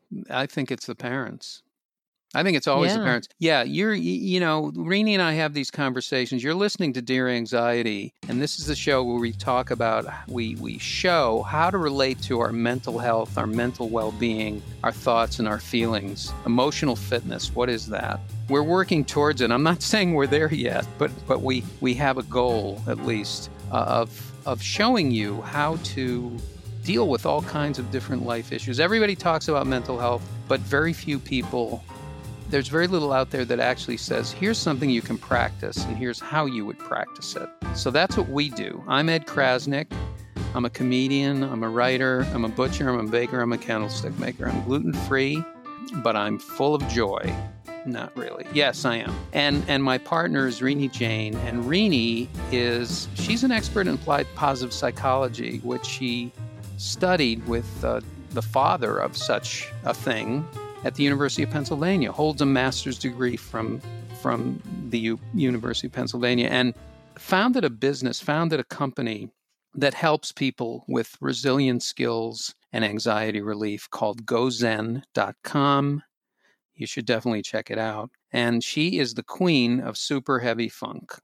I think it's the parents. I think it's always the Yeah. parents. Yeah, Rini and I have these conversations. You're listening to Dear Anxiety, and this is the show where we talk about, we show how to relate to our mental health, our mental well-being, our thoughts and our feelings. Emotional fitness, what is that? We're working towards it. I'm not saying we're there yet, but we have a goal, at least, of showing you how to deal with all kinds of different life issues. Everybody talks about mental health, but there's very little out there that actually says, here's something you can practice and here's how you would practice it. So that's what we do. I'm Ed Krasnick. I'm a comedian. I'm a writer. I'm a butcher. I'm a baker. I'm a candlestick maker. I'm gluten-free, but I'm full of joy. Not really. Yes, I am. And my partner is Rini Jain. And Rini she's an expert in applied positive psychology, which she studied with the father of such a thing at the University of Pennsylvania, holds a master's degree from the University of Pennsylvania, and founded a company that helps people with resilience skills and anxiety relief called GoZen.com. You should definitely check it out. And she is the queen of super heavy funk.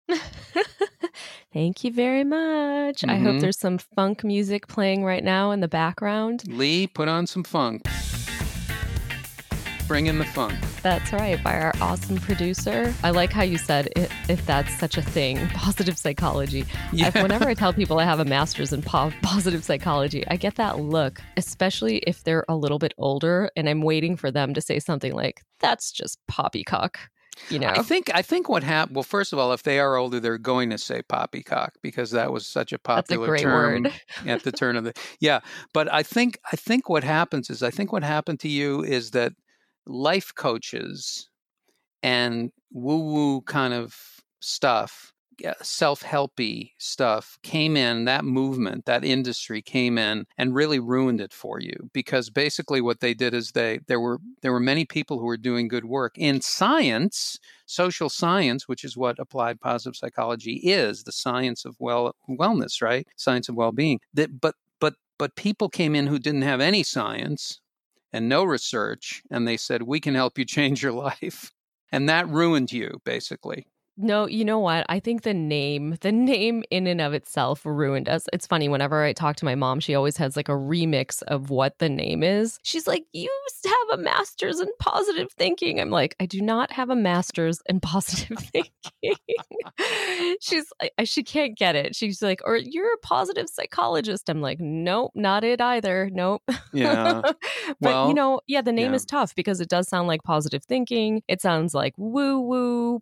Thank you very much. I hope there's some funk music playing right now in the background. Lee, put on some funk. Bring in the funk. That's right, by our awesome producer. I like how you said, if that's such a thing, positive psychology. Yeah. Whenever I tell people I have a master's in positive psychology, I get that look, especially if they're a little bit older and I'm waiting for them to say something like, that's just poppycock. You know, I think what happened. Well, first of all, if they are older, they're going to say poppycock because that was such a popular term word. at the turn of the. Yeah, but I think what happens is what happened to you is that life coaches and woo-woo kind of stuff, self-helpy stuff came in, that movement, that industry came in and really ruined it for you, because basically what they did is there were many people who were doing good work in science, social science, which is what applied positive psychology is, the science of wellness, right? Science of well-being. But people came in who didn't have any science and no research, and they said, we can help you change your life. And that ruined you, basically. No, you know what? I think the name in and of itself ruined us. It's funny, whenever I talk to my mom, she always has like a remix of what the name is. She's like, you have a master's in positive thinking. I'm like, I do not have a master's in positive thinking. She's like, she can't get it. She's like, or you're a positive psychologist. I'm like, nope, not it either. Nope. Yeah. But the name is tough because it does sound like positive thinking. It sounds like woo-woo,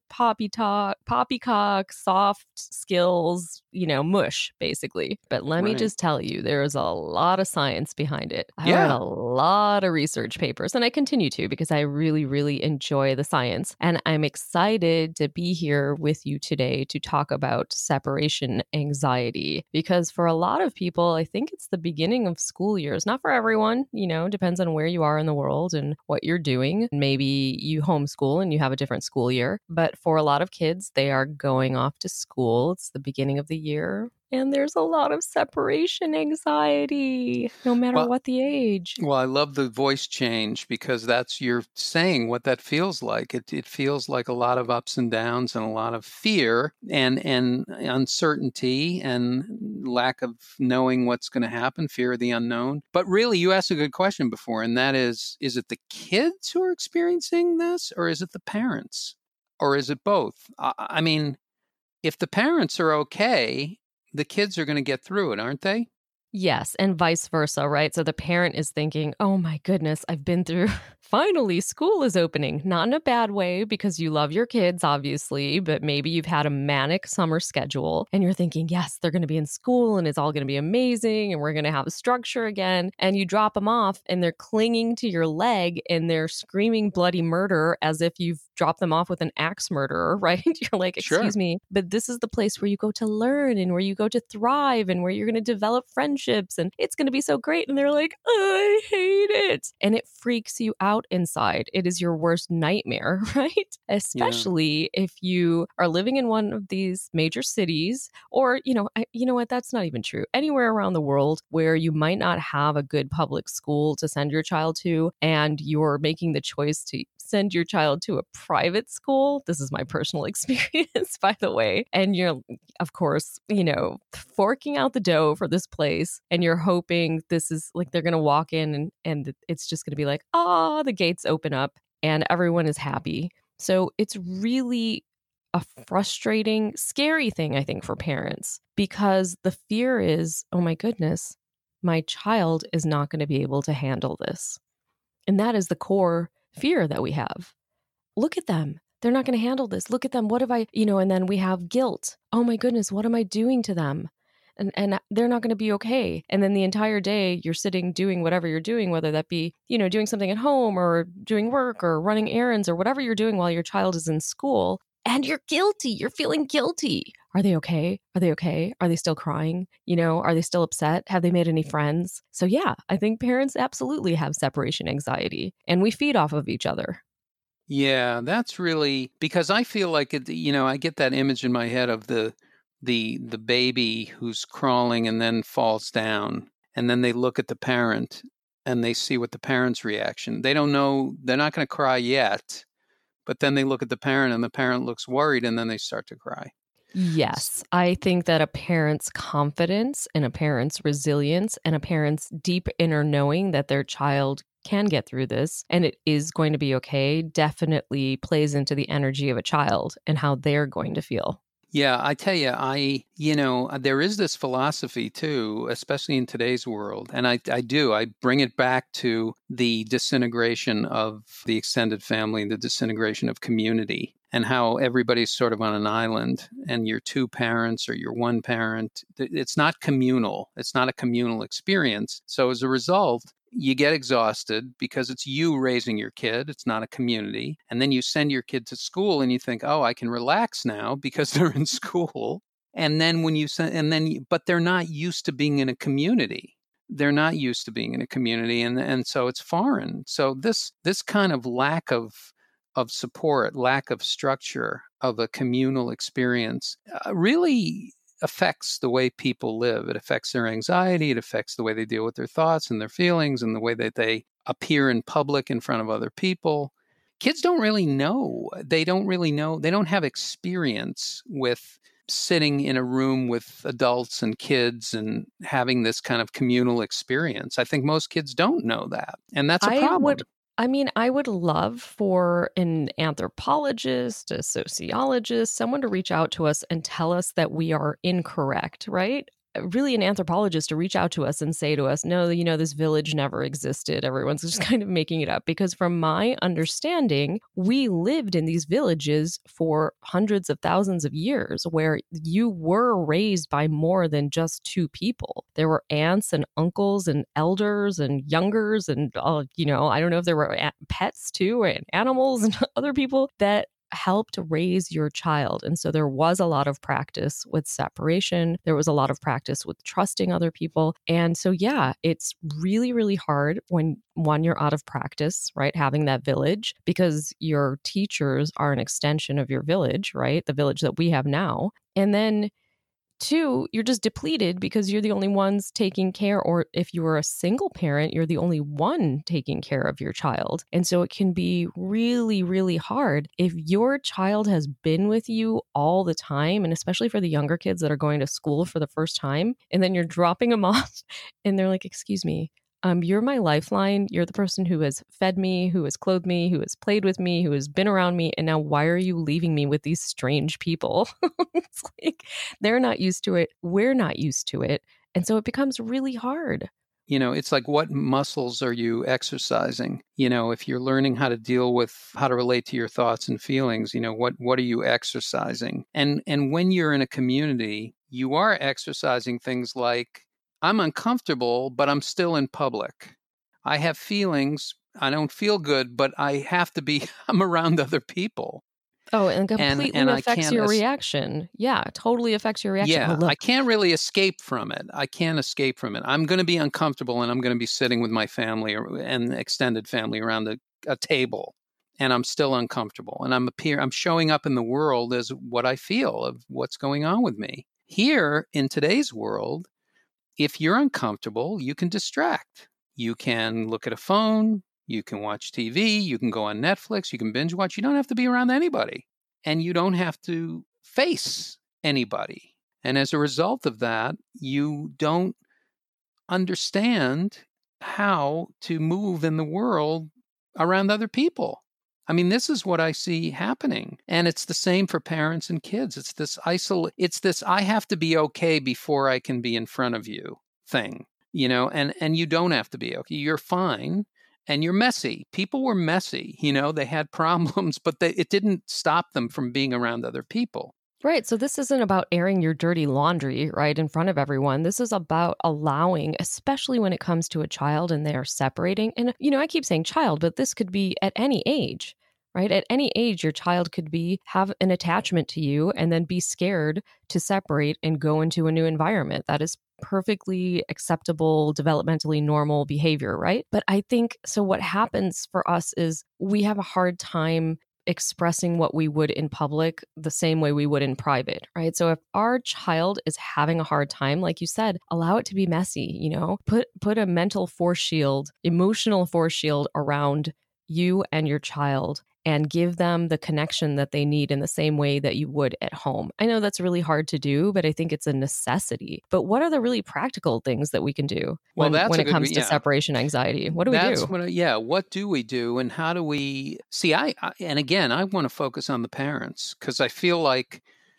poppycock, soft skills, mush, basically. But let me just tell you, there is a lot of science behind it. I read a lot of research papers, and I continue to because I really, really enjoy the science. And I'm excited to be here with you today to talk about separation anxiety, because for a lot of people, I think it's the beginning of school years. Not for everyone, depends on where you are in the world and what you're doing. Maybe you homeschool and you have a different school year. But for a lot of kids, they are going off to school. It's the beginning of the year. And there's a lot of separation anxiety, no matter what the age. Well, I love the voice change, because you're saying what that feels like. It feels like a lot of ups and downs and a lot of fear and uncertainty and lack of knowing what's going to happen, fear of the unknown. But really, you asked a good question before, and that is it the kids who are experiencing this, or is it the parents? Or is it both? I mean, if the parents are okay, the kids are going to get through it, aren't they? Yes, and vice versa, right? So the parent is thinking, oh my goodness, I've been through, finally, school is opening. Not in a bad way, because you love your kids, obviously, but maybe you've had a manic summer schedule and you're thinking, yes, they're going to be in school and it's all going to be amazing and we're going to have a structure again. And you drop them off and they're clinging to your leg and they're screaming bloody murder as if you've drop them off with an axe murderer, right? You're like, excuse me, but this is the place where you go to learn and where you go to thrive and where you're going to develop friendships and it's going to be so great. And they're like, I hate it. And it freaks you out inside. It is your worst nightmare, right? Especially if you are living in one of these major cities or, you know what, that's not even true. Anywhere around the world where you might not have a good public school to send your child to and you're making the choice to send your child to a private school. This is my personal experience, by the way. And you're, of course, forking out the dough for this place. And you're hoping this is like they're going to walk in and it's just going to be like, the gates open up and everyone is happy. So it's really a frustrating, scary thing, I think, for parents, because the fear is, oh my goodness, my child is not going to be able to handle this. And that is the core fear that we have. Look at them. They're not going to handle this. Look at them. What have I, and then we have guilt. Oh my goodness, what am I doing to them? And they're not going to be okay. And then the entire day you're sitting doing whatever you're doing, whether that be, doing something at home or doing work or running errands or whatever you're doing while your child is in school. And you're guilty. You're feeling guilty. Are they okay? Are they okay? Are they still crying? Are they still upset? Have they made any friends? So yeah, I think parents absolutely have separation anxiety and we feed off of each other. Yeah, that's really because I feel like it, I get that image in my head of the baby who's crawling and then falls down. And then they look at the parent and they see what the parent's reaction. They don't know, they're not going to cry yet. But then they look at the parent and the parent looks worried and then they start to cry. Yes, I think that a parent's confidence and a parent's resilience and a parent's deep inner knowing that their child can get through this and it is going to be okay definitely plays into the energy of a child and how they're going to feel. Yeah, I tell you, there is this philosophy too, especially in today's world. And I bring it back to the disintegration of the extended family, the disintegration of community, and how everybody's sort of on an island and you're two parents or you're one parent. It's not communal. It's not a communal experience. So as a result, you get exhausted because it's you raising your kid. It's not a community. And then you send your kid to school and you think, oh, I can relax now because they're in school. And then but they're not used to being in a community. They're not used to being in a community. And so it's foreign. So this kind of lack of support, lack of structure of a communal experience really affects the way people live. It affects their anxiety. It affects the way they deal with their thoughts and their feelings and the way that they appear in public in front of other people. Kids don't really know. They don't really know. They don't have experience with sitting in a room with adults and kids and having this kind of communal experience. I think most kids don't know that. And that's a problem. I would love for an anthropologist, a sociologist, someone to reach out to us and tell us that we are incorrect, right? Really an anthropologist to reach out to us and say to us, no, this village never existed. Everyone's just kind of making it up. Because from my understanding, we lived in these villages for hundreds of thousands of years where you were raised by more than just two people. There were aunts and uncles and elders and youngers and, I don't know if there were pets too and animals and other people that helped raise your child. And so there was a lot of practice with separation. There was a lot of practice with trusting other people. And so, yeah, it's really, really hard when you're out of practice, right? Having that village because your teachers are an extension of your village, right? The village that we have now. And then two, you're just depleted because you're the only ones taking care, or if you were a single parent, you're the only one taking care of your child. And so it can be really, really hard if your child has been with you all the time, and especially for the younger kids that are going to school for the first time, and then you're dropping them off and they're like, excuse me, you're my lifeline. You're the person who has fed me, who has clothed me, who has played with me, who has been around me. And now why are you leaving me with these strange people? It's like they're not used to it. We're not used to it. And so it becomes really hard. It's like, what muscles are you exercising? If you're learning how to deal with how to relate to your thoughts and feelings, what are you exercising? And when you're in a community, you are exercising things like, I'm uncomfortable, but I'm still in public. I have feelings, I don't feel good, but I have to be, I'm around other people. Oh, and completely And I affects can't, your reaction. Yeah, totally affects your reaction. Oh, yeah, I look. can't really escape from it. I can't escape from it. I'm going to be uncomfortable, and I'm going to be sitting with my family and extended family around a table, and I'm still uncomfortable. And I'm showing up in the world as what I feel of what's going on with me. Here in today's world, if you're uncomfortable, you can distract. You can look at a phone, you can watch TV, you can go on Netflix, you can binge watch. You don't have to be around anybody, and you don't have to face anybody. And as a result of that, you don't understand how to move in the world around other people. I mean, this is what I see happening. And it's the same for parents and kids. It's this I have to be okay before I can be in front of you thing, and you don't have to be okay. You're fine. And you're messy. People were messy, they had problems, but it didn't stop them from being around other people. Right. So this isn't about airing your dirty laundry, right, in front of everyone. This is about allowing, especially when it comes to a child and they are separating. And, I keep saying child, but this could be at any age, right? At any age, your child could have an attachment to you and then be scared to separate and go into a new environment. That is perfectly acceptable, developmentally normal behavior, right? But I think so what happens for us is we have a hard time expressing what we would in public the same way we would in private, right? So if our child is having a hard time, like you said, allow it to be messy, put a mental force shield, emotional force shield around you and your child and give them the connection that they need in the same way that you would at home. I know that's really hard to do, but I think it's a necessity. But what are the really practical things that we can do when it comes to separation anxiety? What do we do? What do we do, and how do we see? And again, I want to focus on the parents because I feel like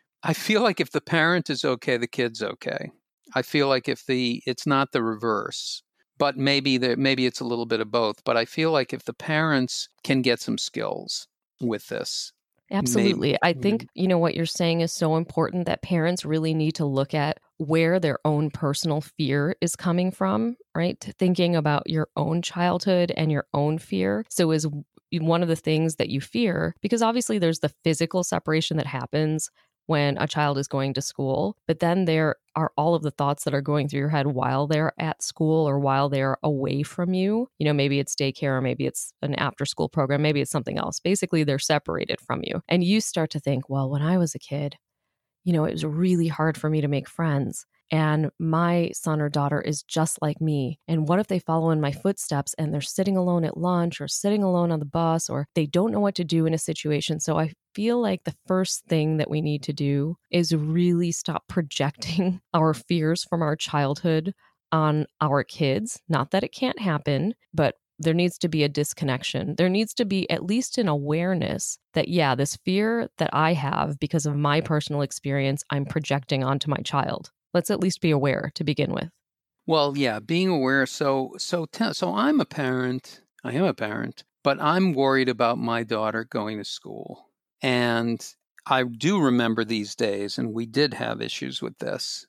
if the parent is okay, the kid's okay. I feel like it's not the reverse. But maybe it's a little bit of both. But I feel like if the parents can get some skills with this. Absolutely. I think, what you're saying is so important that parents really need to look at where their own personal fear is coming from, right? Thinking about your own childhood and your own fear. So is one of the things that you fear, because obviously there's the physical separation that happens when a child is going to school, but then there are all of the thoughts that are going through your head while they're at school or while they're away from you. Maybe it's daycare, or maybe it's an after school program, maybe it's something else. Basically, they're separated from you. And you start to think, well, when I was a kid, it was really hard for me to make friends. And my son or daughter is just like me. And what if they follow in my footsteps and they're sitting alone at lunch or sitting alone on the bus, or they don't know what to do in a situation? So I feel like the first thing that we need to do is really stop projecting our fears from our childhood on our kids. Not that it can't happen, but there needs to be a disconnection. There needs to be at least an awareness that, yeah, this fear that I have because of my personal experience, I'm projecting onto my child. Let's at least be aware to begin with. Well, yeah, being aware. So I'm a parent. I am a parent, but I'm worried about my daughter going to school. And I do remember these days, and we did have issues with this.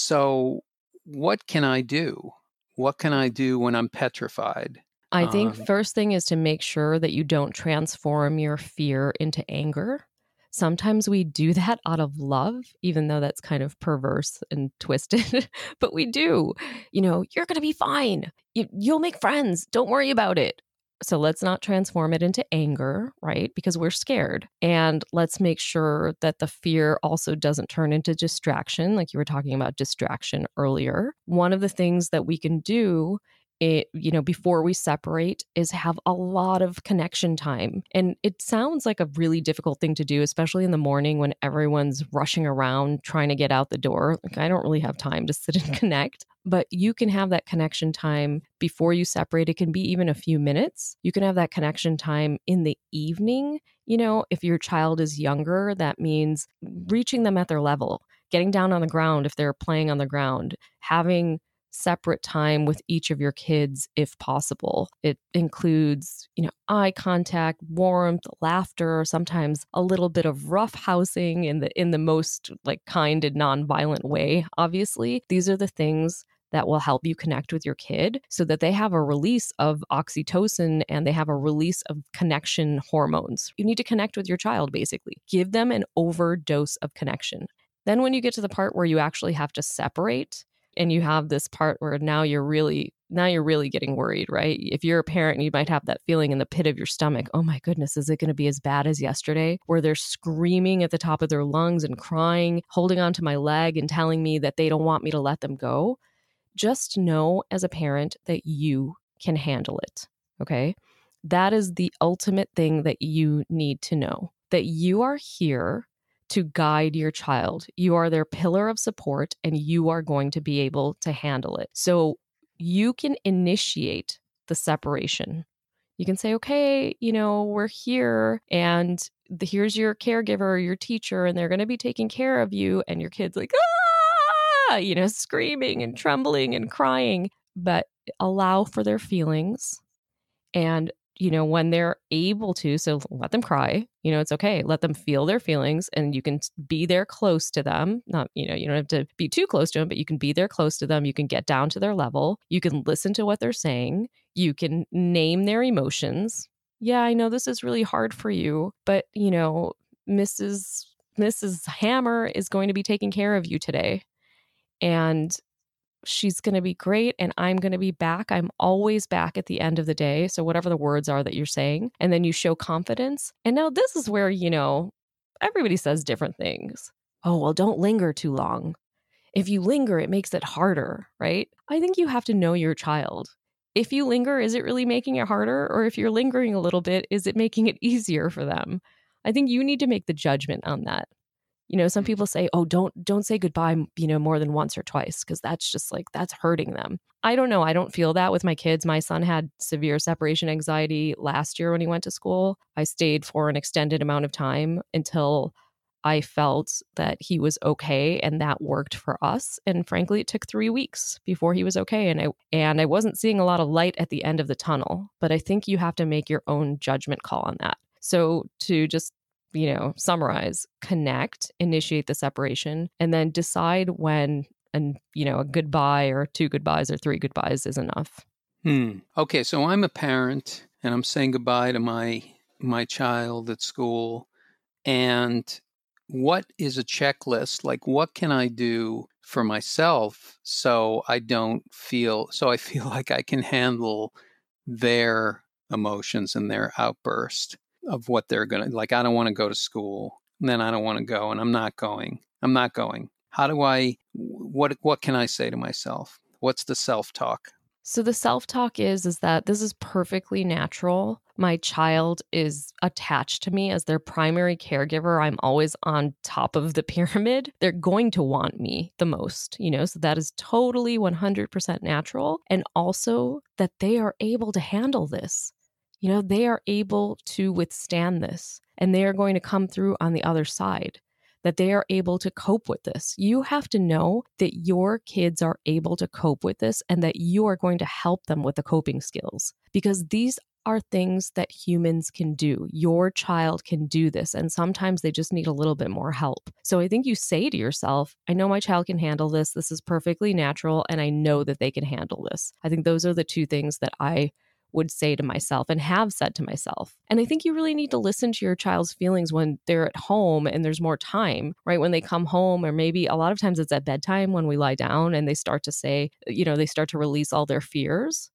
So what can I do? What can I do when I'm petrified? I think first thing is to make sure that you don't transform your fear into anger. Sometimes we do that out of love, even though that's kind of perverse and twisted, but we do. You're going to be fine. You'll make friends. Don't worry about it. So let's not transform it into anger, right? Because we're scared. And let's make sure that the fear also doesn't turn into distraction, like you were talking about distraction earlier. One of the things that we can do before we separate is have a lot of connection time. And it sounds like a really difficult thing to do, especially in the morning when everyone's rushing around trying to get out the door. Like, I don't really have time to sit and connect. But you can have that connection time before you separate. It can be even a few minutes. You can have that connection time in the evening. If your child is younger, that means reaching them at their level, getting down on the ground if they're playing on the ground, having separate time with each of your kids if possible. It includes, eye contact, warmth, laughter, sometimes a little bit of roughhousing in the most kind and nonviolent way. Obviously, these are the things that will help you connect with your kid so that they have a release of oxytocin and they have a release of connection hormones. You need to connect with your child, basically. Give them an overdose of connection. Then when you get to the part where you actually have to separate, and you have this part where now you're really getting worried, right? If you're a parent, you might have that feeling in the pit of your stomach. Oh my goodness, is it going to be as bad as yesterday? Where they're screaming at the top of their lungs and crying, holding onto my leg and telling me that they don't want me to let them go. Just know as a parent that you can handle it, okay? That is the ultimate thing that you need to know, that you are here to guide your child. You are their pillar of support and you are going to be able to handle it. So you can initiate the separation. You can say, okay, we're here and here's your caregiver or your teacher and they're going to be taking care of you. And your kid's like, screaming and trembling and crying, but allow for their feelings. And when they're able to, so let them cry, it's okay. Let them feel their feelings and you can be there close to them. Not, you don't have to be too close to them, but you can be there close to them. You can get down to their level. You can listen to what they're saying. You can name their emotions. Yeah, I know this is really hard for you, but Mrs. Hammer is going to be taking care of you today. And she's going to be great and I'm going to be back. I'm always back at the end of the day. So whatever the words are that you're saying, and then you show confidence. And now this is where, everybody says different things. Oh, well, don't linger too long. If you linger, it makes it harder, right? I think you have to know your child. If you linger, is it really making it harder? Or if you're lingering a little bit, is it making it easier for them? I think you need to make the judgment on that. Some people say, oh, don't say goodbye, more than once or twice, because that's just that's hurting them. I don't know. I don't feel that with my kids. My son had severe separation anxiety last year when he went to school. I stayed for an extended amount of time until I felt that he was okay, and that worked for us. And frankly, it took 3 weeks before he was okay. And I wasn't seeing a lot of light at the end of the tunnel, but I think you have to make your own judgment call on that. So to just summarize, connect, initiate the separation, and then decide when a goodbye or 2 goodbyes or 3 goodbyes is enough. Okay, so I'm a parent and I'm saying goodbye to my child at school. And what is a checklist? Like, what can I do for myself so I feel like I can handle their emotions and their outburst of what they're going to, like, I don't want to go to school, and then I don't want to go, and I'm not going. How do what can I say to myself? What's the self-talk? So the self-talk is that this is perfectly natural. My child is attached to me as their primary caregiver. I'm always on top of the pyramid. They're going to want me the most, so that is totally 100% natural. And also that they are able to handle this. They are able to withstand this and they are going to come through on the other side, that they are able to cope with this. You have to know that your kids are able to cope with this and that you are going to help them with the coping skills, because these are things that humans can do. Your child can do this, and sometimes they just need a little bit more help. So I think you say to yourself, I know my child can handle this. This is perfectly natural, and I know that they can handle this. I think those are the 2 things that I would say to myself and have said to myself. And I think you really need to listen to your child's feelings when they're at home and there's more time, right? When they come home, or maybe a lot of times it's at bedtime when we lie down and they start to say, they start to release all their fears.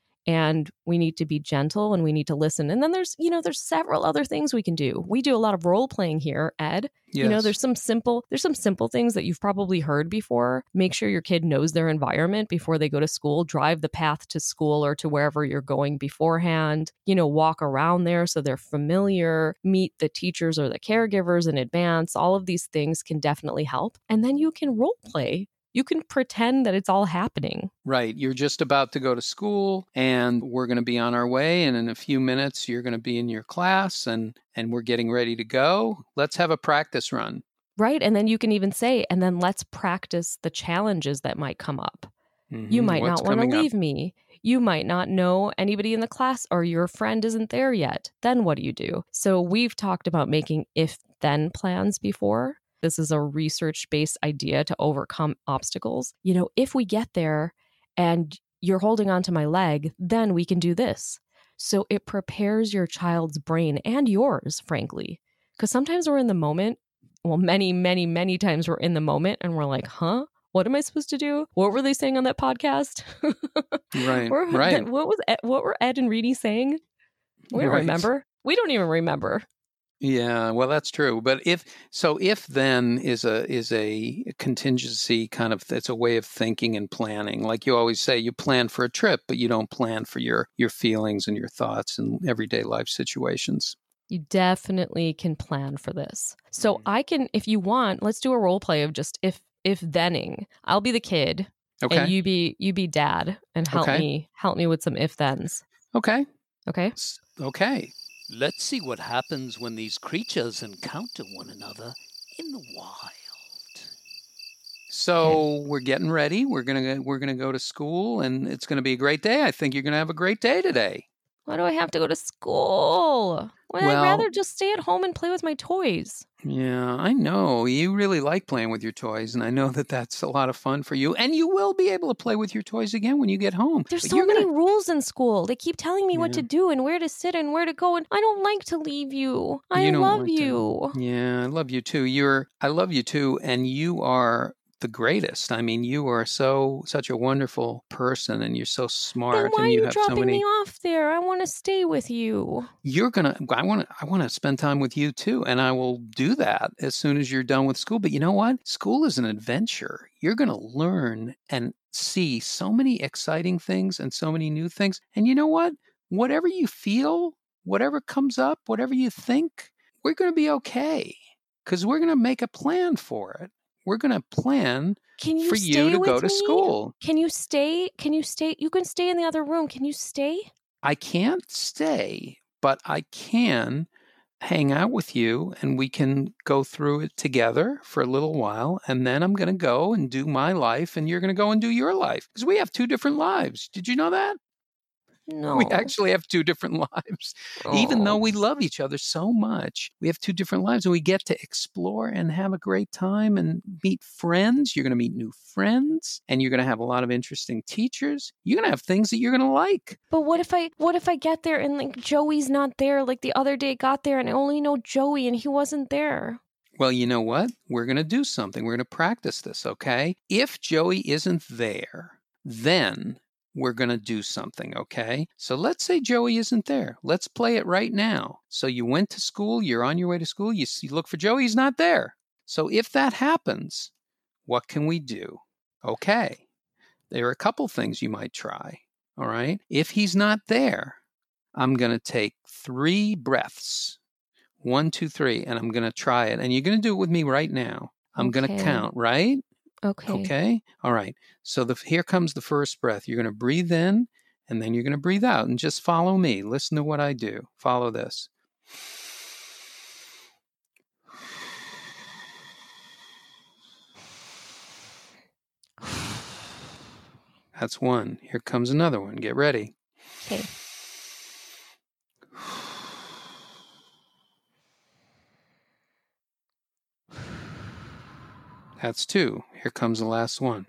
And we need to be gentle and we need to listen. And then there's several other things we can do. We do a lot of role playing here, Ed. Yes. There's some simple things that you've probably heard before. Make sure your kid knows their environment before they go to school. Drive the path to school or to wherever you're going beforehand. Walk around there so they're familiar. Meet the teachers or the caregivers in advance. All of these things can definitely help. And then you can role play. You can pretend that it's all happening. Right. You're just about to go to school and we're going to be on our way. And in a few minutes, you're going to be in your class and we're getting ready to go. Let's have a practice run. Right. And then you can even say, and then let's practice the challenges that might come up. Mm-hmm. You might not want to leave me. You might not know anybody in the class, or your friend isn't there yet. Then what do you do? So we've talked about making if-then plans before. This is a research-based idea to overcome obstacles. If we get there and you're holding onto my leg, then we can do this. So it prepares your child's brain and yours, frankly. Because sometimes we're in the moment. Well, many, many, many times we're in the moment and we're like, huh? What am I supposed to do? What were they saying on that podcast? Right. Right. What were Ed and Reedy saying? We don't remember. We don't even remember. Yeah, well, that's true. But if then is a contingency kind of, it's a way of thinking and planning. Like you always say, you plan for a trip, but you don't plan for your feelings and your thoughts in everyday life situations. You definitely can plan for this. So I can, if you want, let's do a role play of just if thenning. I'll be the kid, okay, and you be dad, and help me with some if thens. Okay. Okay. Let's see what happens when these creatures encounter one another in the wild. So we're getting ready. We're gonna go to school, and it's gonna be a great day. I think you're gonna have a great day today. Why do I have to go to school? I'd rather just stay at home and play with my toys. Yeah, I know. You really like playing with your toys, and I know that that's a lot of fun for you. And you will be able to play with your toys again when you get home. There's so many rules in school. They keep telling me what to do and where to sit and where to go, and I don't like to leave you. I love you. Yeah, I love you too. I love you too, and you are the greatest. I mean, you are such a wonderful person, and you're so smart. Then why and you are you have dropping so many... me off there? I want to stay with you. I want to spend time with you too, and I will do that as soon as you're done with school. But you know what? School is an adventure. You're going to learn and see so many exciting things and so many new things. And you know what? Whatever you feel, whatever comes up, whatever you think, we're going to be okay, because we're going to make a plan for it. We're going to plan for you to go to school. Can you stay? You can stay in the other room. Can you stay? I can't stay, but I can hang out with you, and we can go through it together for a little while. And then I'm going to go and do my life, and you're going to go and do your life, because we have two different lives. Did you know that? No. We actually have two different lives. Even though we love each other so much, we have two different lives, and we get to explore and have a great time and meet friends. You're going to meet new friends, and you're going to have a lot of interesting teachers. You're going to have things that you're going to like. But what if I get there and like Joey's not there? Like the other day got there and I only know Joey and he wasn't there. Well, you know what? We're going to do something. We're going to practice this, okay? If Joey isn't there, then we're going to do something, okay? So let's say Joey isn't there. Let's play it right now. So you went to school, you're on your way to school, you look for Joey, he's not there. So if that happens, what can we do? Okay, there are a couple things you might try, all right? If he's not there, I'm going to take 3 breaths. 1, 2, 3, and I'm going to try it. And you're going to do it with me right now. I'm going to count, right? Okay. All right. So here comes the first breath. You're going to breathe in, and then you're going to breathe out, and just follow me. Listen to what I do. Follow this. That's one. Here comes another one. Get ready. Okay. That's 2. Here comes the last one.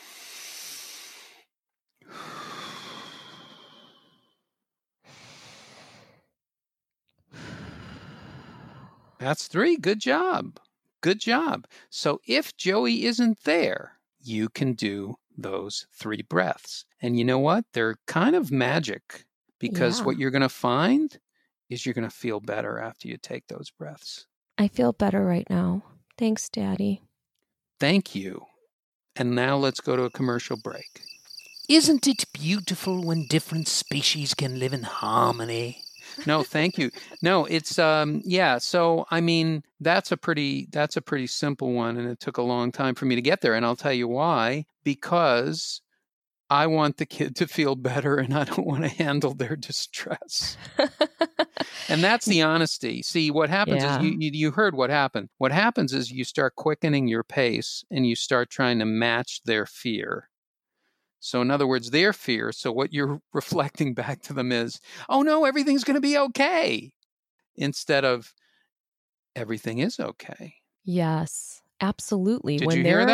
That's 3. Good job. Good job. So if Joey isn't there, you can do those 3 breaths. And you know what? They're kind of magic, because what you're going to find is you're going to feel better after you take those breaths. I feel better right now. Thanks, Daddy. Thank you. And now let's go to a commercial break. Isn't it beautiful when different species can live in harmony? No, thank you. No, it's yeah. So I mean, that's a pretty simple one, and it took a long time for me to get there. And I'll tell you why. Because I want the kid to feel better, and I don't want to handle their distress. And that's the honesty. See, what happens is you heard what happened. What happens is you start quickening your pace, and you start trying to match their fear. So in other words, their fear. So what you're reflecting back to them is, oh no, everything's going to be okay. Instead of, everything is okay. Yes, absolutely. Did you hear that?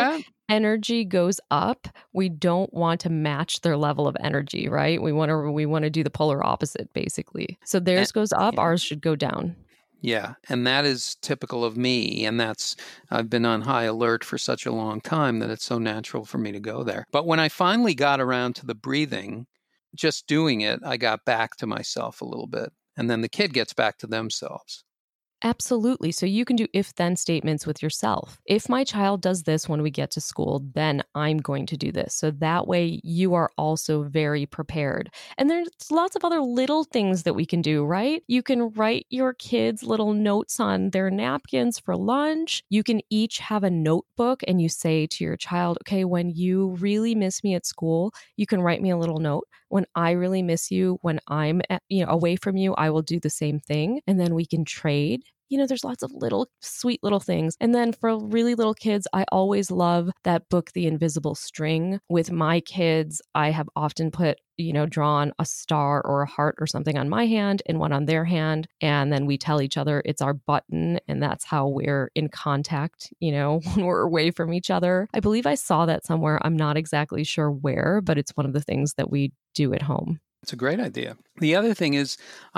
energy goes up, we don't want to match their level of energy, right? We want to do the polar opposite, basically. So theirs goes up, ours should go down. Yeah, and that is typical of me, and I've been on high alert for such a long time that it's so natural for me to go there. But when I finally got around to the breathing, just doing it, I got back to myself a little bit, and then the kid gets back to themselves. Absolutely. So you can do if-then statements with yourself. If my child does this when we get to school, then I'm going to do this. So that way you are also very prepared. And there's lots of other little things that we can do, right? You can write your kids little notes on their napkins for lunch. You can each have a notebook and you say to your child, okay, when you really miss me at school, you can write me a little note. When I really miss you, when I'm away from you, I will do the same thing. And then we can trade. There's lots of little sweet little things. And then for really little kids, I always love that book, The Invisible String. With my kids, I have often drawn a star or a heart or something on my hand and one on their hand. And then we tell each other it's our button. And that's how we're in contact, when we're away from each other. I believe I saw that somewhere. I'm not exactly sure where, but it's one of the things that we do at home. It's a great idea. The other thing is,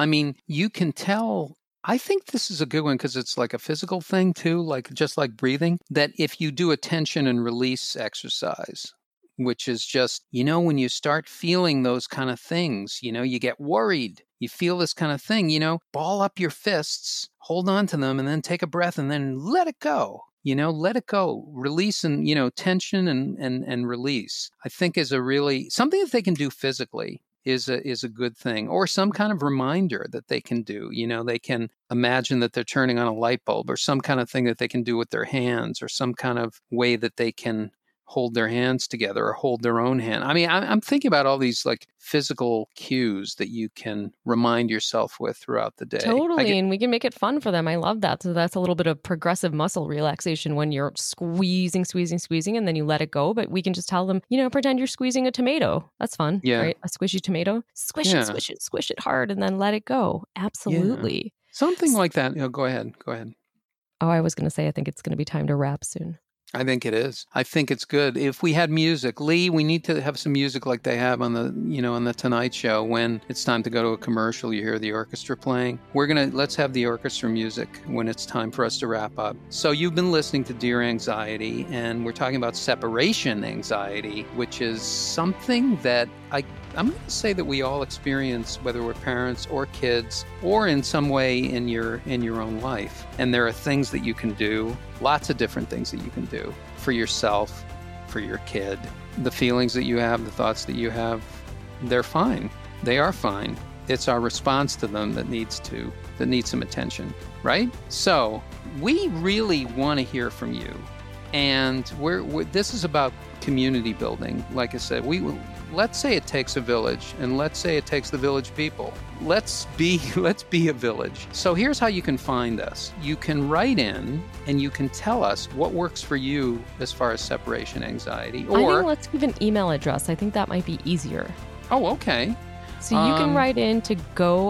you can tell. I think this is a good one because it's like a physical thing too, just like breathing, that if you do a tension and release exercise, which is just, when you start feeling those kind of things, you get worried, you feel this kind of thing, ball up your fists, hold on to them, and then take a breath and then let it go. Let it go, release and, tension and release, I think is something that they can do physically. Is a good thing, or some kind of reminder that they can do. They can imagine that they're turning on a light bulb, or some kind of thing that they can do with their hands, or some kind of way that they can hold their hands together or hold their own hand. I'm thinking about all these like physical cues that you can remind yourself with throughout the day. Totally. And we can make it fun for them. I love that. So that's a little bit of progressive muscle relaxation when you're squeezing, and then you let it go. But we can just tell them, pretend you're squeezing a tomato. That's fun. Yeah. Right? A squishy tomato. Squish it hard and then let it go. Absolutely. Yeah. Something like that. Go ahead. Oh, I was going to say, I think it's going to be time to wrap soon. I think it is. I think it's good. If we had music, Lee, we need to have some music like they have on the Tonight Show. When it's time to go to a commercial, you hear the orchestra playing. Let's have the orchestra music when it's time for us to wrap up. So you've been listening to Dear Anxiety, and we're talking about separation anxiety, which is something that I'm going to say that we all experience, whether we're parents or kids, or in some way in your own life. And there are things that you can do, lots of different things that you can do for yourself, for your kid. The feelings that you have, the thoughts that you have, they're fine. They are fine. It's our response to them that needs some attention, right? So we really want to hear from you. And this is about community building. Like I said, let's say it takes a village, and let's say it takes the village people. Let's be a village. So here's how you can find us. You can write in and you can tell us what works for you as far as separation anxiety. Or I think let's give an email address. I think that might be easier. Oh, okay. So you can write in to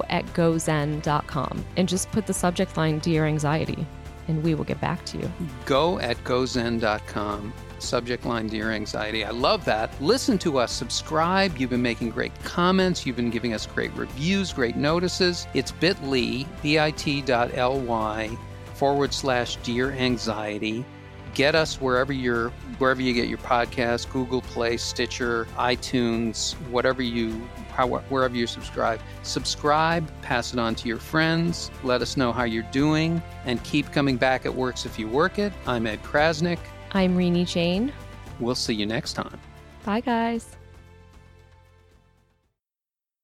go@gozen.com and just put the subject line Dear Anxiety, and we will get back to you. Go@gozen.com. Subject line Dear Anxiety. I love that. Listen to us, subscribe. You've been making great comments. You've been giving us great reviews, great notices. It's bit.ly/Dear Anxiety. Get us wherever you get your podcast, Google Play, Stitcher, iTunes, wherever you subscribe. Subscribe, pass it on to your friends. Let us know how you're doing, and keep coming back. It works if you work it. I'm Ed Krasnick. I'm Renee Jane. We'll see you next time. Bye, guys.